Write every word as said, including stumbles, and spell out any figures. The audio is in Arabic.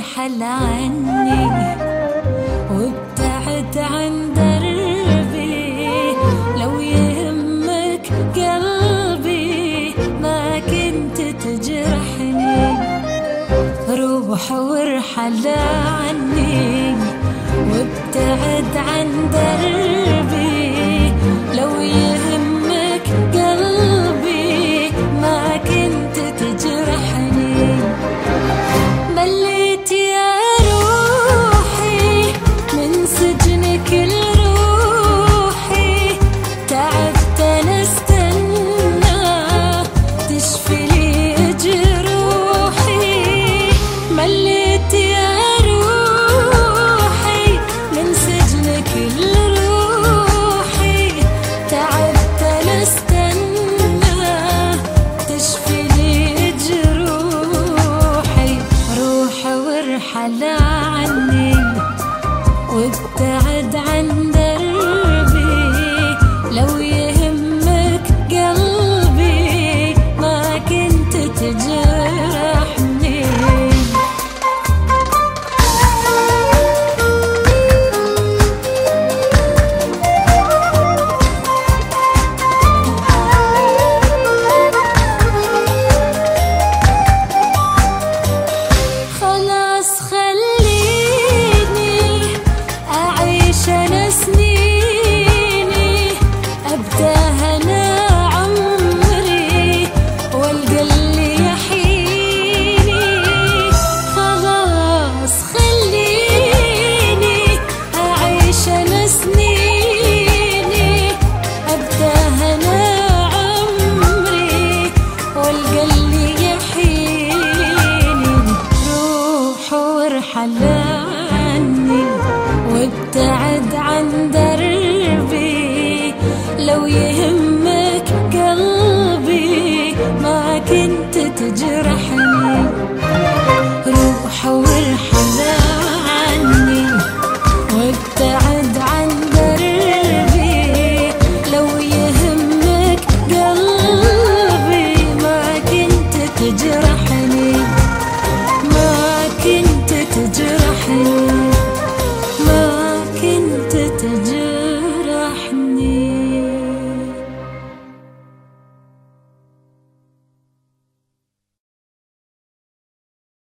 وارحل عني وابتعد عن دربي. لو يهمك قلبي ما كنت تجرحني. روح وارحل عني وابتعد عن دربي. لو يهمك قلبي ما كنت تجرحني. مليت يا روحي من سجنك لروحي. تعبت انا استنى تشفي لي جروحي. مليت يا روحي من سجنك لروحي. تعبت انا استنى تشفي لي جروحي. روح وارحل عني وابتعد عن دربي. لو يهمك قلبي ما كنت تجرحني. خلاص خليني أعيش أنا سنيني. أبداها أنا عمري والقى اللي يحييني. خلاص خليني أعيش أنا سنيني. أبداها أنا عمري والقى اللي يحييني. روح وارحل